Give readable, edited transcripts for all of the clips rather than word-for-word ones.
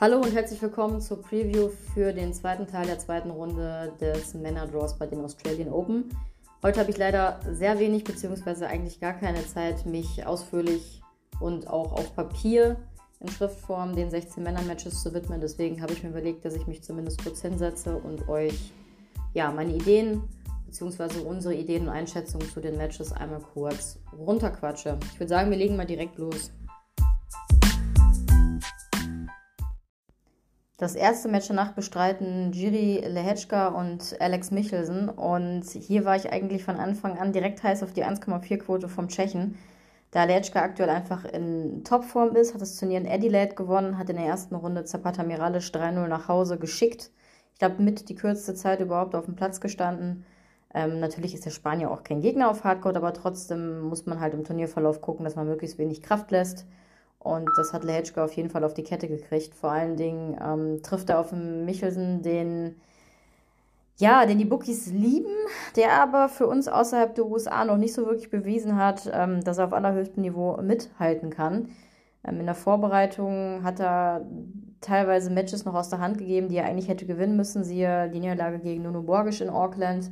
Hallo und herzlich willkommen zur Preview für den zweiten Teil der zweiten Runde des Männer-Draws bei den Australian Open. Heute habe ich leider sehr wenig bzw. eigentlich gar keine Zeit, mich ausführlich und auch auf Papier in Schriftform den 16 Männer-Matches zu widmen. Deswegen habe ich mir überlegt, dass ich mich zumindest kurz hinsetze und euch meine Ideen bzw. unsere Ideen und Einschätzungen zu den Matches einmal kurz runterquatsche. Ich würde sagen, wir legen mal direkt los. Das erste Match danach bestreiten Jiří Lehečka und Alex Michelsen. Und hier war ich eigentlich von Anfang an direkt heiß auf die 1,4-Quote vom Tschechen. Da Lehečka aktuell einfach in Topform ist, hat das Turnier in Adelaide gewonnen, hat in der ersten Runde Zapata Miralles 3-0 nach Hause geschickt. Ich glaube, mit die kürzeste Zeit überhaupt auf dem Platz gestanden. Natürlich ist der Spanier auch kein Gegner auf Hardcourt, aber trotzdem muss man halt im Turnierverlauf gucken, dass man möglichst wenig Kraft lässt. Und das hat Lehečka auf jeden Fall auf die Kette gekriegt. Vor allen Dingen trifft er auf einen Michelsen, den die Bookies lieben, der aber für uns außerhalb der USA noch nicht so wirklich bewiesen hat, dass er auf allerhöchstem Niveau mithalten kann. In der Vorbereitung hat er teilweise Matches noch aus der Hand gegeben, die er eigentlich hätte gewinnen müssen. Siehe die Niederlage gegen Nuno Borges in Auckland.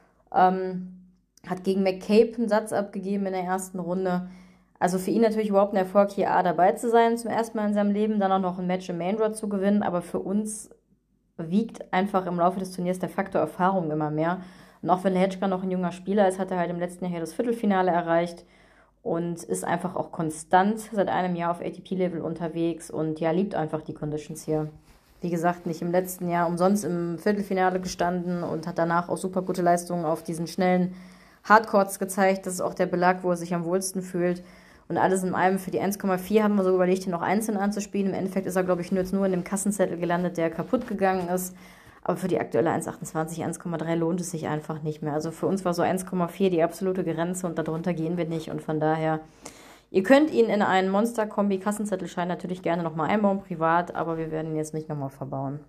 Hat gegen McCabe einen Satz abgegeben in der ersten Runde. Also für ihn natürlich überhaupt ein Erfolg, hier dabei zu sein, zum ersten Mal in seinem Leben, dann auch noch ein Match im Main Draw zu gewinnen. Aber für uns wiegt einfach im Laufe des Turniers der Faktor Erfahrung immer mehr. Und auch wenn Lehečka noch ein junger Spieler ist, hat er halt im letzten Jahr hier das Viertelfinale erreicht und ist einfach auch konstant seit einem Jahr auf ATP-Level unterwegs und liebt einfach die Conditions hier. Wie gesagt, nicht im letzten Jahr umsonst im Viertelfinale gestanden und hat danach auch super gute Leistungen auf diesen schnellen Hardcourts gezeigt. Das ist auch der Belag, wo er sich am wohlsten fühlt. Und alles in allem für die 1,4 haben wir so überlegt, hier noch einzeln anzuspielen. Im Endeffekt ist er, glaube ich, nur in dem Kassenzettel gelandet, der kaputt gegangen ist. Aber für die aktuelle 1,28, 1,3 lohnt es sich einfach nicht mehr. Also für uns war so 1,4 die absolute Grenze und darunter gehen wir nicht. Und von daher, ihr könnt ihn in einen Monster-Kombi-Kassenzettelschein natürlich gerne nochmal einbauen, privat, aber wir werden ihn jetzt nicht nochmal verbauen.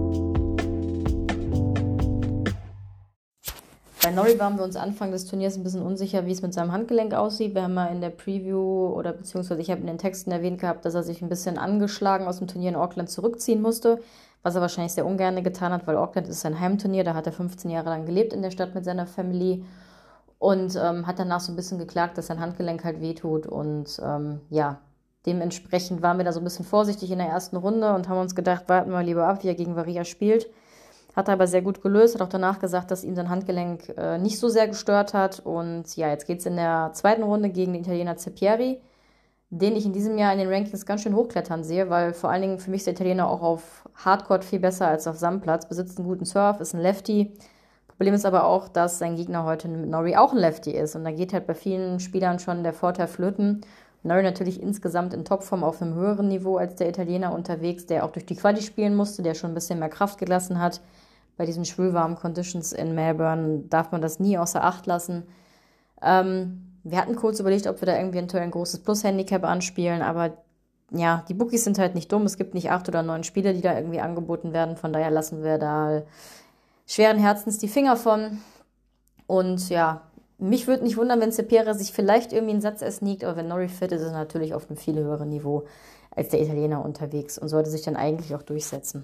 Bei Norrie waren wir uns Anfang des Turniers ein bisschen unsicher, wie es mit seinem Handgelenk aussieht. Wir haben mal in der Preview beziehungsweise ich habe in den Texten erwähnt gehabt, dass er sich ein bisschen angeschlagen aus dem Turnier in Auckland zurückziehen musste, was er wahrscheinlich sehr ungern getan hat, weil Auckland ist sein Heimturnier, da hat er 15 Jahre lang gelebt in der Stadt mit seiner Family und hat danach so ein bisschen geklagt, dass sein Handgelenk halt wehtut und dementsprechend waren wir da so ein bisschen vorsichtig in der ersten Runde und haben uns gedacht, warten wir lieber ab, wie er gegen Varia spielt. Hat er aber sehr gut gelöst, hat auch danach gesagt, dass ihm sein Handgelenk nicht so sehr gestört hat. Und jetzt geht es in der zweiten Runde gegen den Italiener Ceppieri, den ich in diesem Jahr in den Rankings ganz schön hochklettern sehe, weil vor allen Dingen für mich ist der Italiener auch auf Hardcourt viel besser als auf Sandplatz, besitzt einen guten Surf, ist ein Lefty. Problem ist aber auch, dass sein Gegner heute mit Norrie auch ein Lefty ist. Und da geht halt bei vielen Spielern schon der Vorteil flöten. Norrie natürlich insgesamt in Topform auf einem höheren Niveau als der Italiener unterwegs, der auch durch die Quali spielen musste, der schon ein bisschen mehr Kraft gelassen hat. Bei diesen schwülwarmen Conditions in Melbourne darf man das nie außer Acht lassen. Wir hatten kurz überlegt, ob wir da irgendwie ein großes Plus-Handicap anspielen, aber die Bookies sind halt nicht dumm. Es gibt nicht 8 oder 9 Spiele, die da irgendwie angeboten werden. Von daher lassen wir da schweren Herzens die Finger von. Und mich würde nicht wundern, wenn Ceppieri sich vielleicht irgendwie einen Satz ersneakt, aber wenn Norrie fit ist, ist er natürlich auf einem viel höheren Niveau als der Italiener unterwegs und sollte sich dann eigentlich auch durchsetzen.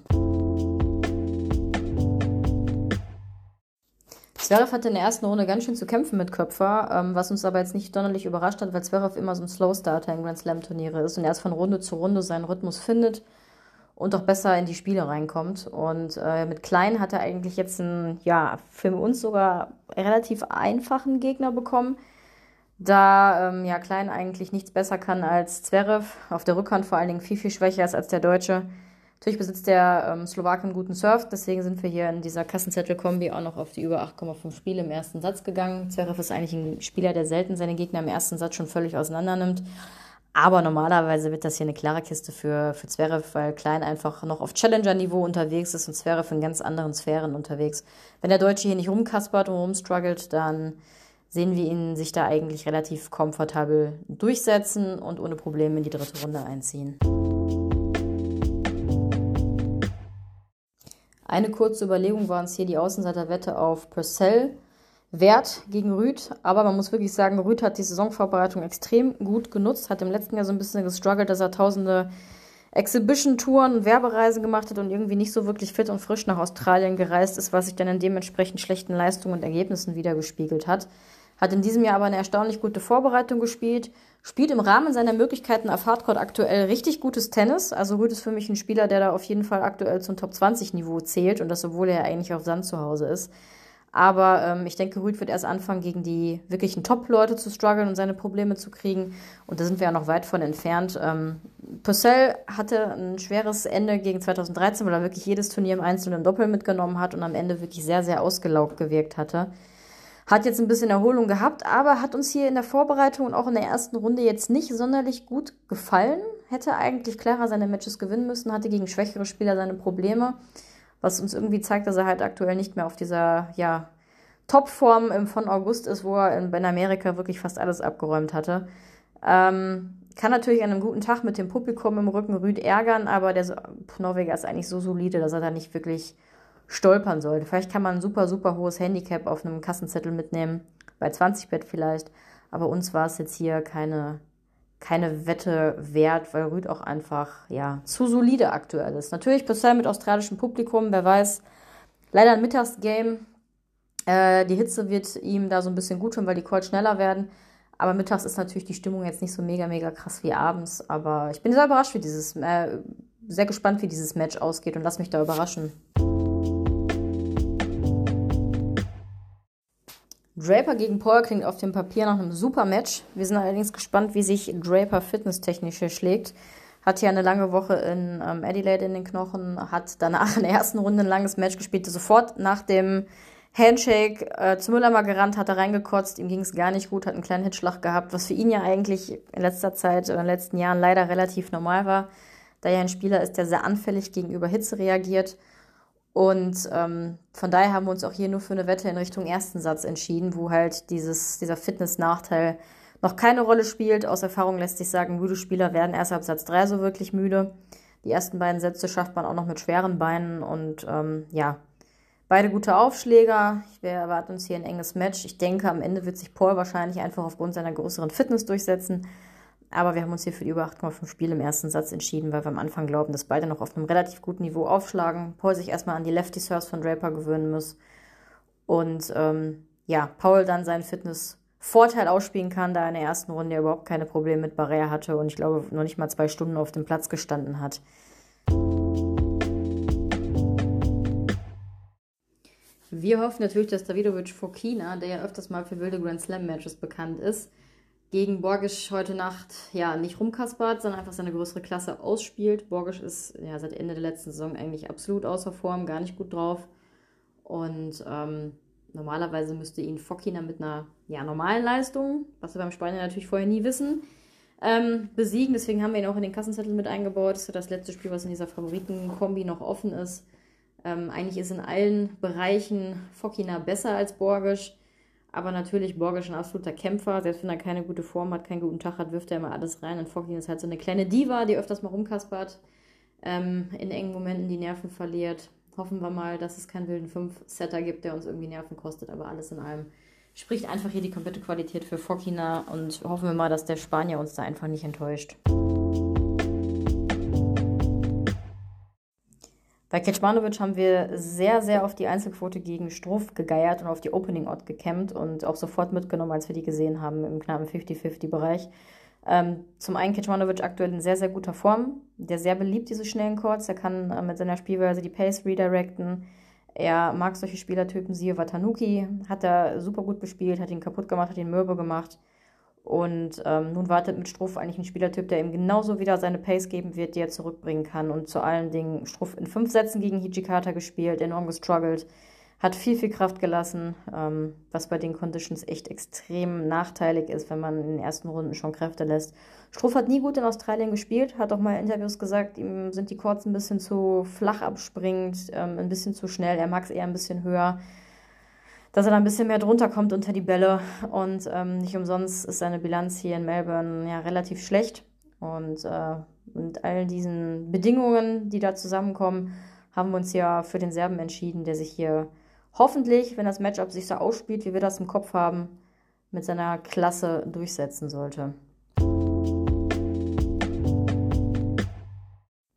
Zverev hatte in der ersten Runde ganz schön zu kämpfen mit Köpfer, was uns aber jetzt nicht sonderlich überrascht hat, weil Zverev immer so ein Slow-Starter in Grand Slam-Turniere ist und erst von Runde zu Runde seinen Rhythmus findet und auch besser in die Spiele reinkommt. Und mit Klein hat er eigentlich jetzt einen, für uns sogar relativ einfachen Gegner bekommen, da Klein eigentlich nichts besser kann als Zverev, auf der Rückhand vor allen Dingen viel, viel schwächer ist als der Deutsche. Natürlich besitzt der Slowake einen guten Surf, deswegen sind wir hier in dieser Kassenzettel-Kombi auch noch auf die über 8,5 Spiele im ersten Satz gegangen. Zverev ist eigentlich ein Spieler, der selten seine Gegner im ersten Satz schon völlig auseinander nimmt. Aber normalerweise wird das hier eine klare Kiste für Zverev, weil Klein einfach noch auf Challenger-Niveau unterwegs ist und Zverev in ganz anderen Sphären unterwegs. Wenn der Deutsche hier nicht rumkaspert und rumstruggelt, dann sehen wir ihn sich da eigentlich relativ komfortabel durchsetzen und ohne Probleme in die dritte Runde einziehen. Eine kurze Überlegung war uns hier die Außenseiterwette auf Purcell wert gegen Ruud. Aber man muss wirklich sagen, Ruud hat die Saisonvorbereitung extrem gut genutzt, hat im letzten Jahr so ein bisschen gestruggelt, dass er tausende Exhibition-Touren und Werbereisen gemacht hat und irgendwie nicht so wirklich fit und frisch nach Australien gereist ist, was sich dann in dementsprechend schlechten Leistungen und Ergebnissen wiedergespiegelt hat. Hat in diesem Jahr aber eine erstaunlich gute Vorbereitung gespielt, spielt im Rahmen seiner Möglichkeiten auf Hardcourt aktuell richtig gutes Tennis. Also Rüd ist für mich ein Spieler, der da auf jeden Fall aktuell zum Top-20-Niveau zählt und das, obwohl er eigentlich auf Sand zu Hause ist. Aber ich denke, Rüd wird erst anfangen, gegen die wirklichen Top-Leute zu strugglen und seine Probleme zu kriegen. Und da sind wir ja noch weit von entfernt. Purcell hatte ein schweres Ende gegen 2013, weil er wirklich jedes Turnier im Einzel und im Doppel mitgenommen hat und am Ende wirklich sehr, sehr ausgelaugt gewirkt hatte. Hat jetzt ein bisschen Erholung gehabt, aber hat uns hier in der Vorbereitung und auch in der ersten Runde jetzt nicht sonderlich gut gefallen. Hätte eigentlich klarer seine Matches gewinnen müssen, hatte gegen schwächere Spieler seine Probleme, was uns irgendwie zeigt, dass er halt aktuell nicht mehr auf dieser, ja, Topform von August ist, wo er in Amerika wirklich fast alles abgeräumt hatte. Kann natürlich an einem guten Tag mit dem Publikum im Rücken Rüd ärgern, aber der Norweger ist eigentlich so solide, dass er da nicht wirklich stolpern sollte. Vielleicht kann man ein super, super hohes Handicap auf einem Kassenzettel mitnehmen, bei 20 Bet vielleicht, aber uns war es jetzt hier keine Wette wert, weil Rüd auch einfach, ja, zu solide aktuell ist. Natürlich Purcell mit australischem Publikum, wer weiß, leider ein Mittagsgame. Die Hitze wird ihm da so ein bisschen gut tun, weil die Calls schneller werden. Aber mittags ist natürlich die Stimmung jetzt nicht so mega, mega krass wie abends. Aber ich bin sehr überrascht, sehr gespannt, wie dieses Match ausgeht und lass mich da überraschen. Draper gegen Paul klingt auf dem Papier nach einem super Match. Wir sind allerdings gespannt, wie sich Draper fitnesstechnisch hier schlägt. Hat ja eine lange Woche in Adelaide in den Knochen, hat danach in der ersten Runde ein langes Match gespielt, sofort nach dem Handshake zu Müller mal gerannt, hat er reingekotzt, ihm ging es gar nicht gut, hat einen kleinen Hitzschlag gehabt, was für ihn ja eigentlich in letzter Zeit oder in den letzten Jahren leider relativ normal war, da er ein Spieler ist, der sehr anfällig gegenüber Hitze reagiert. Und von daher haben wir uns auch hier nur für eine Wette in Richtung ersten Satz entschieden, wo halt dieser Fitness-Nachteil noch keine Rolle spielt. Aus Erfahrung lässt sich sagen, müde Spieler werden erst ab Satz 3 so wirklich müde. Die ersten beiden Sätze schafft man auch noch mit schweren Beinen und ja, beide gute Aufschläger. Wir erwarten uns hier ein enges Match. Ich denke, am Ende wird sich Paul wahrscheinlich einfach aufgrund seiner größeren Fitness durchsetzen. Aber wir haben uns hier für die über 8,5 Spiele im ersten Satz entschieden, weil wir am Anfang glauben, dass beide noch auf einem relativ guten Niveau aufschlagen. Paul sich erstmal an die Lefty-Serves von Draper gewöhnen muss. Und ja, Paul dann seinen Fitness-Vorteil ausspielen kann, da er in der ersten Runde ja überhaupt keine Probleme mit Barrère hatte und ich glaube, noch nicht mal 2 Stunden auf dem Platz gestanden hat. Wir hoffen natürlich, dass Davidovich Fokina, der ja öfters mal für wilde Grand Slam-Matches bekannt ist, gegen Borges heute Nacht ja nicht rumkaspert, sondern einfach seine größere Klasse ausspielt. Borges ist ja seit Ende der letzten Saison eigentlich absolut außer Form, gar nicht gut drauf. Und normalerweise müsste ihn Fokina mit einer normalen Leistung, was wir beim Spanier natürlich vorher nie wissen, besiegen. Deswegen haben wir ihn auch in den Kassenzettel mit eingebaut. Das ist ja das letzte Spiel, was in dieser Favoritenkombi noch offen ist. Eigentlich ist in allen Bereichen Fokina besser als Borges. Aber natürlich Borges ein absoluter Kämpfer. Selbst wenn er keine gute Form hat, keinen guten Tag hat, wirft er immer alles rein. Und Fokina ist halt so eine kleine Diva, die öfters mal rumkaspert, in engen Momenten die Nerven verliert. Hoffen wir mal, dass es keinen wilden 5-Setter gibt, der uns irgendwie Nerven kostet. Aber alles in allem spricht einfach hier die komplette Qualität für Fokina. Und hoffen wir mal, dass der Spanier uns da einfach nicht enttäuscht. Bei Kecmanovic haben wir sehr, sehr auf die Einzelquote gegen Struff gegeiert und auf die Opening Odd gekämmt und auch sofort mitgenommen, als wir die gesehen haben im knappen 50-50-Bereich. Zum einen Kecmanovic aktuell in sehr, sehr guter Form, der sehr beliebt, diese schnellen Courts. Er kann mit seiner Spielweise die Pace redirecten. Er mag solche Spielertypen, siehe Watanuki, hat er super gut gespielt, hat ihn kaputt gemacht, hat ihn mürbe gemacht. Und nun wartet mit Struff eigentlich ein Spielertyp, der ihm genauso wieder seine Pace geben wird, die er zurückbringen kann. Und zu allen Dingen Struff in 5 Sätzen gegen Hijikata gespielt, enorm gestruggelt, hat viel, viel Kraft gelassen, was bei den Conditions echt extrem nachteilig ist, wenn man in den ersten Runden schon Kräfte lässt. Struff hat nie gut in Australien gespielt, hat auch mal in Interviews gesagt, ihm sind die Courts ein bisschen zu flach abspringend, ein bisschen zu schnell, er mag es eher ein bisschen höher, dass er da ein bisschen mehr drunter kommt unter die Bälle. Und nicht umsonst ist seine Bilanz hier in Melbourne ja relativ schlecht. Und mit all diesen Bedingungen, die da zusammenkommen, haben wir uns ja für den Serben entschieden, der sich hier hoffentlich, wenn das Matchup sich so ausspielt, wie wir das im Kopf haben, mit seiner Klasse durchsetzen sollte.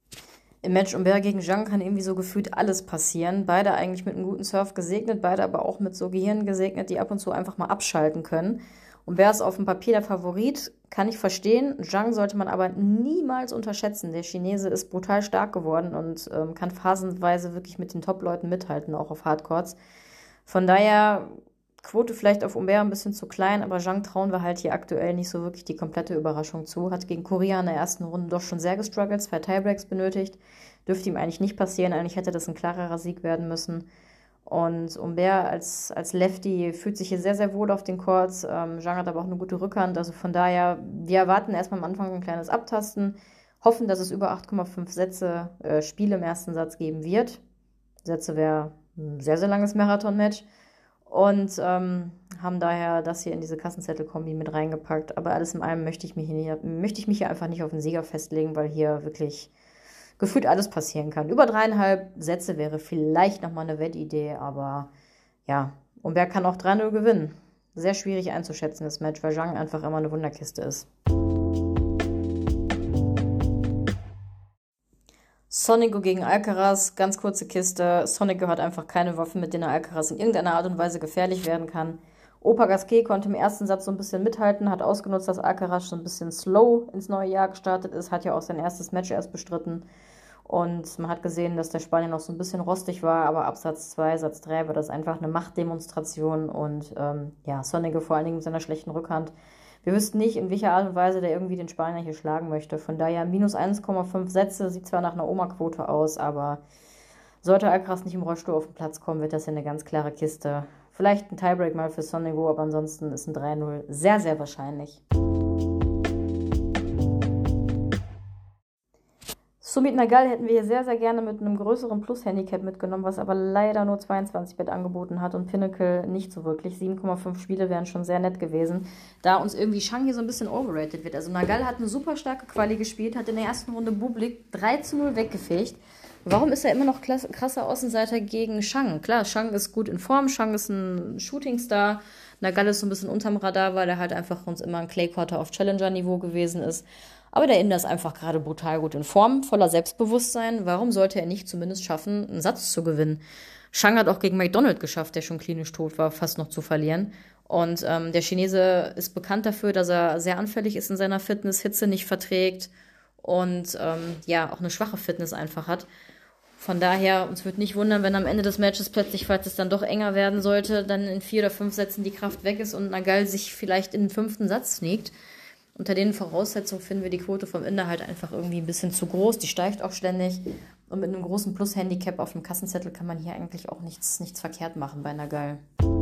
im Match Humbert gegen Zhang kann irgendwie so gefühlt alles passieren. Beide eigentlich mit einem guten Surf gesegnet, beide aber auch mit so Gehirnen gesegnet, die ab und zu einfach mal abschalten können. Humbert ist auf dem Papier der Favorit, kann ich verstehen. Zhang sollte man aber niemals unterschätzen. Der Chinese ist brutal stark geworden und kann phasenweise wirklich mit den Top-Leuten mithalten, auch auf Hardcourts. Von daher Quote vielleicht auf Humbert ein bisschen zu klein, aber Zhang trauen wir halt hier aktuell nicht so wirklich die komplette Überraschung zu. Hat gegen Korea in der ersten Runde doch schon sehr gestruggelt, 2 Tiebreaks benötigt. Dürfte ihm eigentlich nicht passieren, eigentlich hätte das ein klarerer Sieg werden müssen. Und Humbert als Lefty fühlt sich hier sehr, sehr wohl auf den Courts. Zhang hat aber auch eine gute Rückhand, also von daher, wir erwarten erstmal am Anfang ein kleines Abtasten, hoffen, dass es über 8,5 Sätze Spiele im ersten Satz geben wird. Sätze wäre ein sehr, sehr langes Marathon-Match. Und haben daher das hier in diese Kassenzettel-Kombi mit reingepackt. Aber alles in allem möchte ich mich hier einfach nicht auf den Sieger festlegen, weil hier wirklich gefühlt alles passieren kann. Über 3,5 Sätze wäre vielleicht nochmal eine Wettidee, aber ja, Humbert kann auch 3-0 gewinnen. Sehr schwierig einzuschätzen, das Match, weil Zhang einfach immer eine Wunderkiste ist. Sonego gegen Alcaraz, ganz kurze Kiste. Sonego hat einfach keine Waffen, mit denen er Alcaraz in irgendeiner Art und Weise gefährlich werden kann. Opa Gasquet konnte im ersten Satz so ein bisschen mithalten, hat ausgenutzt, dass Alcaraz so ein bisschen slow ins neue Jahr gestartet ist, hat ja auch sein erstes Match erst bestritten. Und man hat gesehen, dass der Spanier noch so ein bisschen rostig war, aber ab Satz 2, Satz 3 war das einfach eine Machtdemonstration und ja, Sonego vor allen Dingen mit seiner schlechten Rückhand. Wir wüssten nicht, in welcher Art und Weise der irgendwie den Spanier hier schlagen möchte. Von daher minus 1,5 Sätze, sieht zwar nach einer Oma-Quote aus, aber sollte Alcaraz nicht im Rollstuhl auf den Platz kommen, wird das ja eine ganz klare Kiste. Vielleicht ein Tiebreak mal für Sonego, aber ansonsten ist ein 3-0 sehr, sehr wahrscheinlich. Sumit Nagal hätten wir hier sehr, sehr gerne mit einem größeren Plus-Handicap mitgenommen, was aber leider nur 22 Bet angeboten hat und Pinnacle nicht so wirklich. 7,5 Spiele wären schon sehr nett gewesen, da uns irgendwie Zhang hier so ein bisschen overrated wird. Also Nagal hat eine super starke Quali gespielt, hat in der ersten Runde Bublik 3-0 weggefegt. Warum ist er immer noch krasser Außenseiter gegen Zhang? Klar, Zhang ist gut in Form, Zhang ist ein Shootingstar. Nagal ist so ein bisschen unterm Radar, weil er halt einfach uns immer ein Clay Quarter auf Challenger-Niveau gewesen ist. Aber der Inder ist einfach gerade brutal gut in Form, voller Selbstbewusstsein. Warum sollte er nicht zumindest schaffen, einen Satz zu gewinnen? Zhang hat auch gegen McDonald geschafft, der schon klinisch tot war, fast noch zu verlieren. Und der Chinese ist bekannt dafür, dass er sehr anfällig ist in seiner Fitness, Hitze nicht verträgt und ja, auch eine schwache Fitness einfach hat. Von daher, uns würde nicht wundern, wenn am Ende des Matches plötzlich, falls es dann doch enger werden sollte, dann in 4 oder 5 Sätzen die Kraft weg ist und Nagal sich vielleicht in den 5. Satz sneakt. Unter den Voraussetzungen finden wir die Quote vom Inder halt einfach irgendwie ein bisschen zu groß. Die steigt auch ständig. Und mit einem großen Plus-Handicap auf dem Kassenzettel kann man hier eigentlich auch nichts verkehrt machen bei Nagal.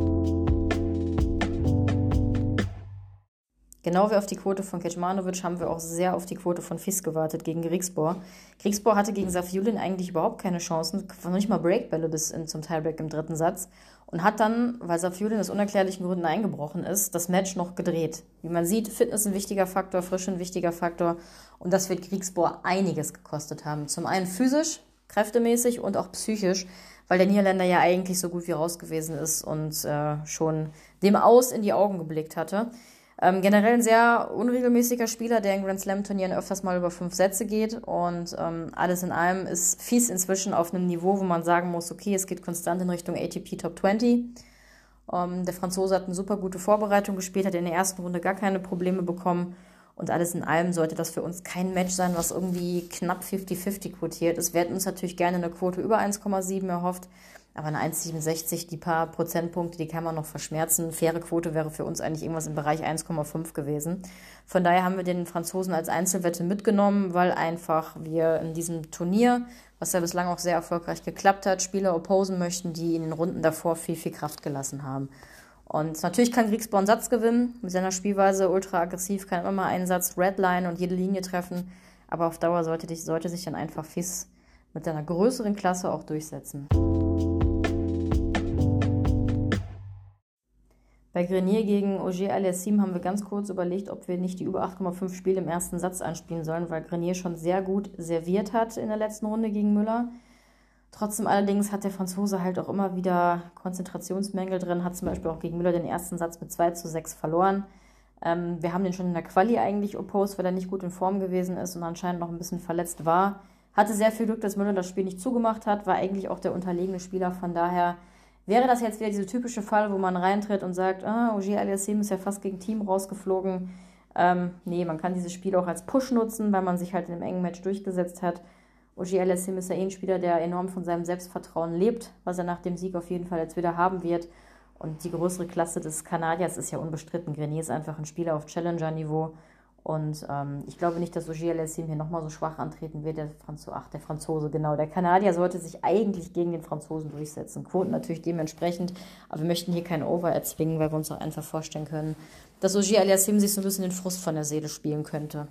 Genau wie auf die Quote von Kecmanovic haben wir auch sehr auf die Quote von Fis gewartet gegen Griekspoor. Griekspoor hatte gegen Safiullin eigentlich überhaupt keine Chancen, noch nicht mal Breakbälle bis zum Tiebreak im 3. Satz und hat dann, weil Safiullin aus unerklärlichen Gründen eingebrochen ist, das Match noch gedreht. Wie man sieht, Fitness ein wichtiger Faktor, Frische ein wichtiger Faktor und das wird Griekspoor einiges gekostet haben. Zum einen physisch, kräftemäßig und auch psychisch, weil der Niederländer ja eigentlich so gut wie raus gewesen ist und schon dem Aus in die Augen geblickt hatte. Generell ein sehr unregelmäßiger Spieler, der in Grand Slam-Turnieren öfters mal über 5 Sätze geht. Und alles in allem ist Fis inzwischen auf einem Niveau, wo man sagen muss, okay, es geht konstant in Richtung ATP Top 20. Der Franzose hat eine super gute Vorbereitung gespielt, hat in der ersten Runde gar keine Probleme bekommen. Und alles in allem sollte das für uns kein Match sein, was irgendwie knapp 50-50 quotiert ist. Wir hätten uns natürlich gerne eine Quote über 1,7 erhofft. Aber eine 1,67, die paar Prozentpunkte, die kann man noch verschmerzen. Faire Quote wäre für uns eigentlich irgendwas im Bereich 1,5 gewesen. Von daher haben wir den Franzosen als Einzelwette mitgenommen, weil einfach wir in diesem Turnier, was ja bislang auch sehr erfolgreich geklappt hat, Spieler opposen möchten, die in den Runden davor viel, viel Kraft gelassen haben. Und natürlich kann Griekspoor einen Satz gewinnen. Mit seiner Spielweise ultra aggressiv, kann immer mal einen Satz Redline und jede Linie treffen. Aber auf Dauer sollte sich dann einfach Fis mit seiner größeren Klasse auch durchsetzen. Bei Grenier gegen Auger-Aliassime haben wir ganz kurz überlegt, ob wir nicht die über 8,5 Spiele im ersten Satz anspielen sollen, weil Grenier schon sehr gut serviert hat in der letzten Runde gegen Müller. Trotzdem allerdings hat der Franzose halt auch immer wieder Konzentrationsmängel drin, hat zum Beispiel auch gegen Müller den ersten Satz mit 2:6 verloren. Wir haben den schon in der Quali eigentlich opposed, weil er nicht gut in Form gewesen ist und anscheinend noch ein bisschen verletzt war. Hatte sehr viel Glück, dass Müller das Spiel nicht zugemacht hat, war eigentlich auch der unterlegene Spieler. Von daher wäre das jetzt wieder dieser typische Fall, wo man reintritt und sagt, Ogier Aliassime ist ja fast gegen Team rausgeflogen. Nee, man kann dieses Spiel auch als Push nutzen, weil man sich halt in einem engen Match durchgesetzt hat. Ogier Aliassime ist ja ein Spieler, der enorm von seinem Selbstvertrauen lebt, was er nach dem Sieg auf jeden Fall jetzt wieder haben wird. Und die größere Klasse des Kanadiers ist ja unbestritten. Grenier ist einfach ein Spieler auf Challenger-Niveau. Und ich glaube nicht, dass Ogier Aliassime hier nochmal so schwach antreten wird. Der Franzose, genau. Der Kanadier sollte sich eigentlich gegen den Franzosen durchsetzen. Quoten natürlich dementsprechend. Aber wir möchten hier keinen Over erzwingen, weil wir uns auch einfach vorstellen können, dass Ogier Aliassime sich so ein bisschen den Frust von der Seele spielen könnte.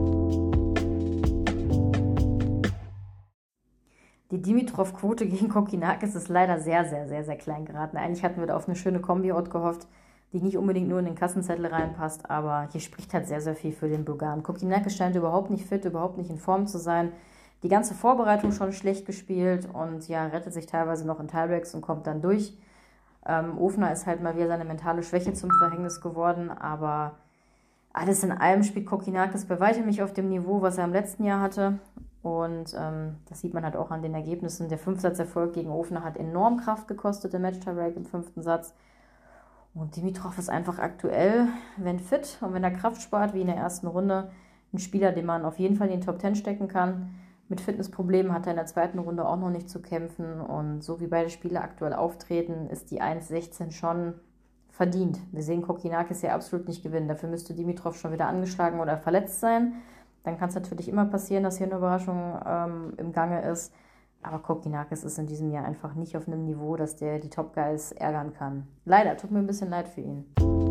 Die Dimitrov-Quote gegen Kokkinakis ist leider sehr, sehr, sehr, sehr klein geraten. Eigentlich hatten wir da auf eine schöne Kombi-Odd gehofft, die nicht unbedingt nur in den Kassenzettel reinpasst, aber hier spricht halt sehr, sehr viel für den Bulgaren. Kokkinakis scheint überhaupt nicht fit, überhaupt nicht in Form zu sein. Die ganze Vorbereitung schon schlecht gespielt und ja, rettet sich teilweise noch in Tiebreaks und kommt dann durch. Ofner ist halt mal wieder seine mentale Schwäche zum Verhängnis geworden, aber alles in allem spielt Kokkinakis bei weitem nicht auf dem Niveau, was er im letzten Jahr hatte. Und das sieht man halt auch an den Ergebnissen. Der 5-Satz-Erfolg gegen Ofner hat enorm Kraft gekostet, der Match-Tiebreak im 5. Satz. Und Dimitrov ist einfach aktuell, wenn fit und wenn er Kraft spart, wie in der ersten Runde, ein Spieler, den man auf jeden Fall in den Top 10 stecken kann. Mit Fitnessproblemen hat er in der zweiten Runde auch noch nicht zu kämpfen. Und so wie beide Spieler aktuell auftreten, ist die 1,16 schon verdient. Wir sehen Kokkinakis ja absolut nicht gewinnen. Dafür müsste Dimitrov schon wieder angeschlagen oder verletzt sein. Dann kann es natürlich immer passieren, dass hier eine Überraschung im Gange ist. Aber Kokkinakis ist in diesem Jahr einfach nicht auf einem Niveau, dass der die Top Guys ärgern kann. Leider, tut mir ein bisschen leid für ihn.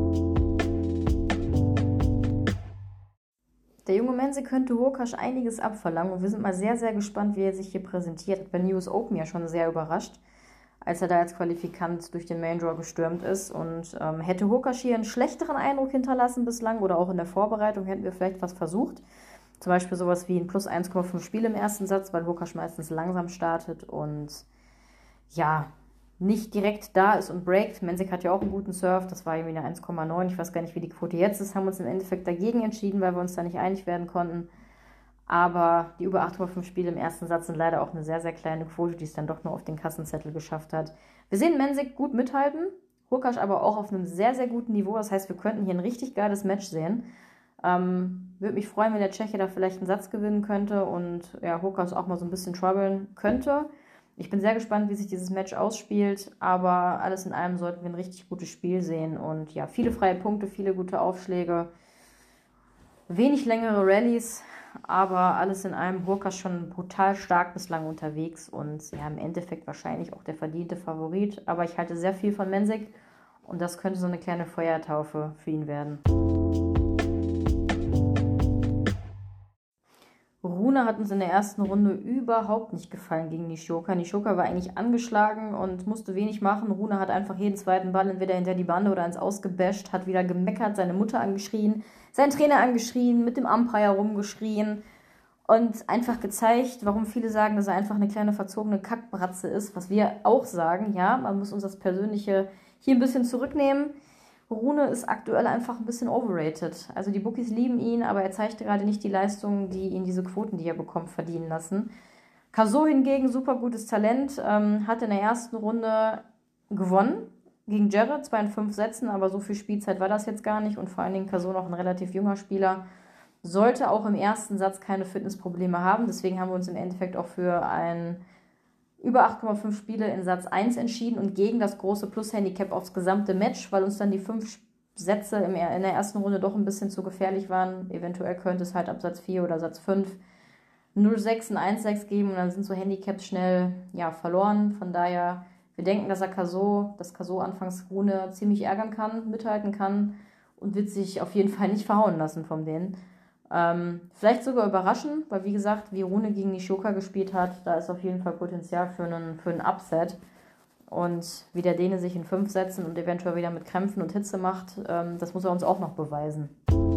Der junge Mensik könnte Hurkacz einiges abverlangen und wir sind mal sehr, sehr gespannt, wie er sich hier präsentiert. Hat bei US Open ja schon sehr überrascht, als er da als Qualifikant durch den Main Draw gestürmt ist. Und hätte Hurkacz hier einen schlechteren Eindruck hinterlassen bislang oder auch in der Vorbereitung, hätten wir vielleicht was versucht. Zum Beispiel sowas wie ein plus 1,5 Spiel im ersten Satz, weil Hurkacz meistens langsam startet und ja, nicht direkt da ist und breakt. Mensik hat ja auch einen guten Surf, das war irgendwie eine 1,9. Ich weiß gar nicht, wie die Quote jetzt ist. Haben uns im Endeffekt dagegen entschieden, weil wir uns da nicht einig werden konnten. Aber die über 8,5 Spiele im ersten Satz sind leider auch eine sehr, sehr kleine Quote, die es dann doch nur auf den Kassenzettel geschafft hat. Wir sehen Mensik gut mithalten, Hurkacz aber auch auf einem sehr, sehr guten Niveau. Das heißt, wir könnten hier ein richtig geiles Match sehen. Würde mich freuen, wenn der Tscheche da vielleicht einen Satz gewinnen könnte und ja, Hurkacz auch mal so ein bisschen troublen könnte. Ich bin sehr gespannt, wie sich dieses Match ausspielt, aber alles in allem sollten wir ein richtig gutes Spiel sehen und ja, viele freie Punkte, viele gute Aufschläge, wenig längere Rallyes, aber alles in allem Hurkacz schon brutal stark bislang unterwegs und ja, im Endeffekt wahrscheinlich auch der verdiente Favorit, aber ich halte sehr viel von Mensik und das könnte so eine kleine Feuertaufe für ihn werden. Rune hat uns in der ersten Runde überhaupt nicht gefallen gegen Nishioka. Nishioka war eigentlich angeschlagen und musste wenig machen. Rune hat einfach jeden zweiten Ball entweder hinter die Bande oder ins Ausgebasht, hat wieder gemeckert, seine Mutter angeschrien, seinen Trainer angeschrien, mit dem Umpire rumgeschrien und einfach gezeigt, warum viele sagen, dass er einfach eine kleine verzogene Kackbratze ist, was wir auch sagen. Ja, man muss uns das Persönliche hier ein bisschen zurücknehmen. Rune ist aktuell einfach ein bisschen overrated. Also die Bookies lieben ihn, aber er zeigt gerade nicht die Leistungen, die ihn diese Quoten, die er bekommt, verdienen lassen. Cazaux hingegen, super gutes Talent, hat in der ersten Runde gewonnen gegen Jarrett, 2 in 5 Sätzen, aber so viel Spielzeit war das jetzt gar nicht und vor allen Dingen Cazaux noch ein relativ junger Spieler. Sollte auch im ersten Satz keine Fitnessprobleme haben, deswegen haben wir uns im Endeffekt auch für ein über 8,5 Spiele in Satz 1 entschieden und gegen das große Plus-Handicap aufs gesamte Match, weil uns dann die 5 Sätze in der ersten Runde doch ein bisschen zu gefährlich waren. Eventuell könnte es halt ab Satz 4 oder Satz 5 0,6 und 1,6 geben und dann sind so Handicaps schnell verloren. Von daher, wir denken, dass Cazaux anfangs Rune ziemlich ärgern kann, mithalten kann und wird sich auf jeden Fall nicht verhauen lassen von denen. Vielleicht sogar überraschen, weil wie gesagt, wie Rune gegen Nishioka gespielt hat, da ist auf jeden Fall Potenzial für einen Upset. Und wie der Däne sich in 5 Sätzen und eventuell wieder mit Krämpfen und Hitze macht, das muss er uns auch noch beweisen.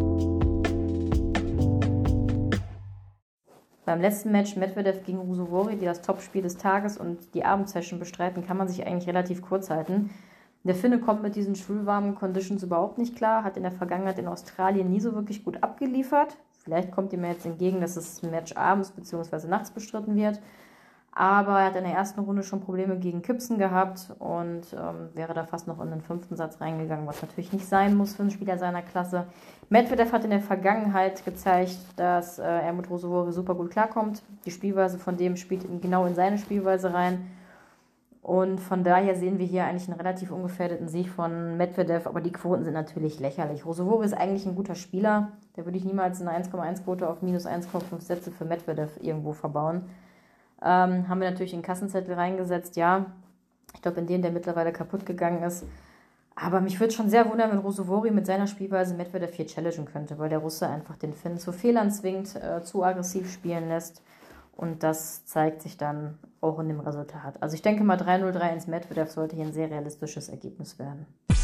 Beim letzten Match Medvedev gegen Ruusuvuori, die das Topspiel des Tages und die Abendsession bestreiten, kann man sich eigentlich relativ kurz halten. Der Finne kommt mit diesen schwülwarmen Conditions überhaupt nicht klar, hat in der Vergangenheit in Australien nie so wirklich gut abgeliefert. Vielleicht kommt ihm jetzt entgegen, dass das Match abends bzw. nachts bestritten wird. Aber er hat in der ersten Runde schon Probleme gegen Gibson gehabt und wäre da fast noch in den 5. Satz reingegangen, was natürlich nicht sein muss für einen Spieler seiner Klasse. Medvedev hat in der Vergangenheit gezeigt, dass er mit Ruusuvuori super gut klarkommt. Die Spielweise von dem spielt genau in seine Spielweise rein. Und von daher sehen wir hier eigentlich einen relativ ungefährdeten Sieg von Medvedev, aber die Quoten sind natürlich lächerlich. Ruusuvuori ist eigentlich ein guter Spieler, da würde ich niemals eine 1,1-Quote auf minus 1,5 Sätze für Medvedev irgendwo verbauen. Haben wir natürlich in den Kassenzettel reingesetzt, ja. Ich glaube, in den, der mittlerweile kaputt gegangen ist. Aber mich würde schon sehr wundern, wenn Ruusuvuori mit seiner Spielweise Medvedev hier challengen könnte, weil der Russe einfach den Finn zu Fehlern zwingt, zu aggressiv spielen lässt. Und das zeigt sich dann auch in dem Resultat. Also ich denke mal 3-0, 3-1 Medvedev sollte hier ein sehr realistisches Ergebnis werden.